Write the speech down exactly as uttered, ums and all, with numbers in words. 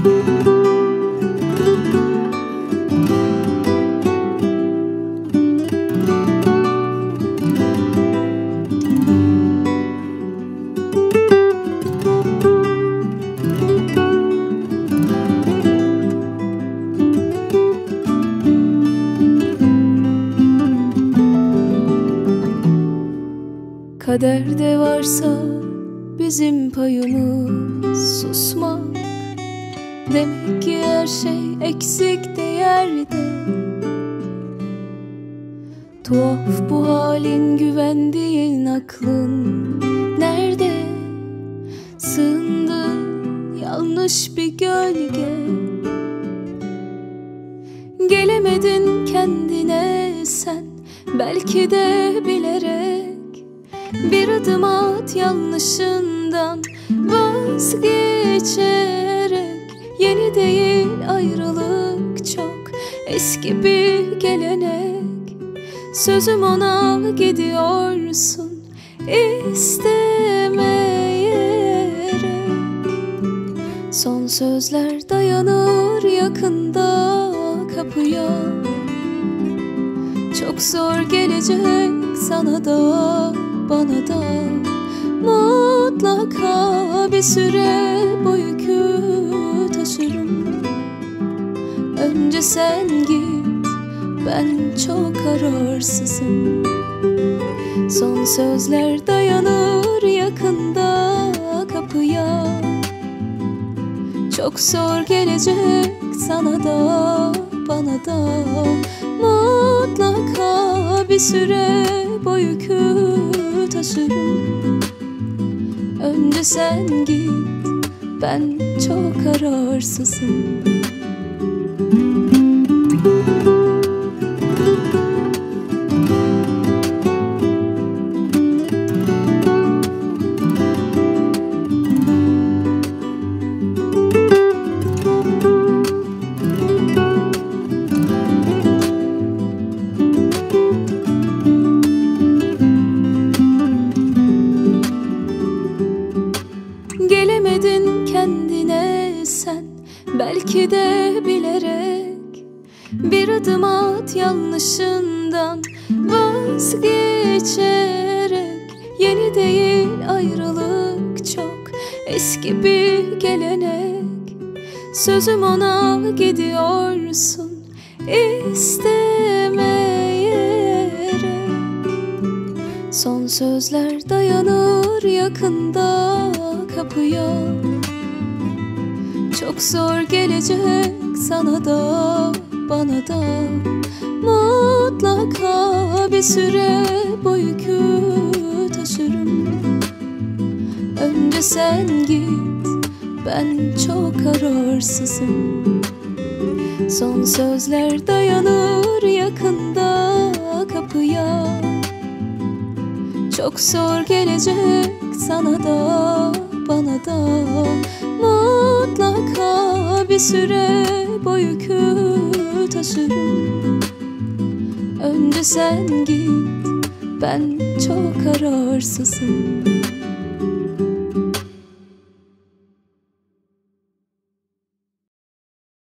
Kaderde varsa bizim payımız susmak. Demek ki her şey eksik değerde. Tuhaf bu halin, güvendiğin aklın nerede? Sığındın yanlış bir gölge. Gelemedin kendine sen, belki de bilerek. Bir adım at yanlışından vazgeçerek. Yeni değil ayrılık, çok eski bir gelenek. Sözüm ona, gidiyorsun istemeyerek. Son sözler dayanır yakında kapıya. Çok zor gelecek sana da bana da. Mutlaka bir süre bu yükü taşırım. Önce sen git, ben çok kararsızım. Son sözler dayanır yakında kapıya. Çok zor gelecek sana da bana da. Mutlaka bir süre bu yükü taşırım. Önce sen git, ben çok kararsızım. Gelemedin kendine sen, belki de bilerek. Bir adım at yanlışından vazgeçerek. Yeni değil ayrılık, çok eski bir gelenek. Sözüm ona, gidiyorsun istemeyerek. Son sözler dayanır yakında kapıya. Çok zor gelecek sana da bana da. Mutlaka bir süre bu yükü taşırım. Önce sen git, ben çok kararsızım. Son sözler dayanır yakında kapıya. Çok zor gelecek sana da bana da. Mutlaka bir süre bu yükü taşırım. Önce sen git, ben çok kararsızım.